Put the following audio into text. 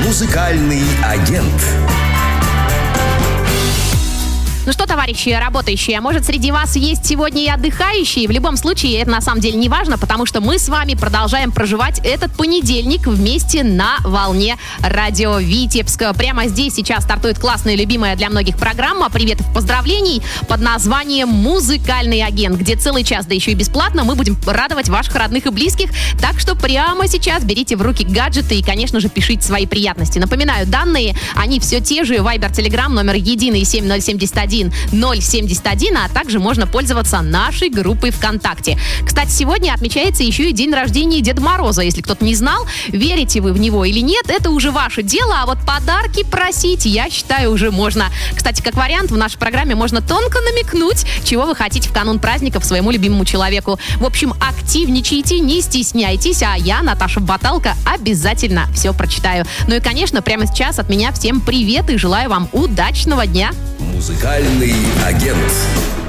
Музыкальный агент. Ну что, товарищи работающие, может, среди вас есть сегодня и отдыхающие? В любом случае, это на самом деле не важно, потому что мы с вами продолжаем проживать этот понедельник вместе на волне радио Витебска. Прямо здесь сейчас стартует классная, любимая для многих программа «Приветов, поздравлений» под названием «Музыкальный агент», где целый час, да еще и бесплатно, мы будем радовать ваших родных и близких. Так что прямо сейчас берите в руки гаджеты и, конечно же, пишите свои приятности. Напоминаю, данные, они все те же. Вайбер, Телеграм, номер единый 7071 071, а также можно пользоваться нашей группой ВКонтакте. Кстати, сегодня отмечается еще и день рождения Деда Мороза. Если кто-то не знал, верите вы в него или нет, это уже ваше дело, а вот подарки просить, я считаю, уже можно. Кстати, как вариант, в нашей программе можно тонко намекнуть, чего вы хотите в канун праздников своему любимому человеку. В общем, активничайте, не стесняйтесь, а я, Наташа Баталка, обязательно все прочитаю. Ну и, конечно, прямо сейчас от меня всем привет и желаю вам удачного дня. Музыкальный агент.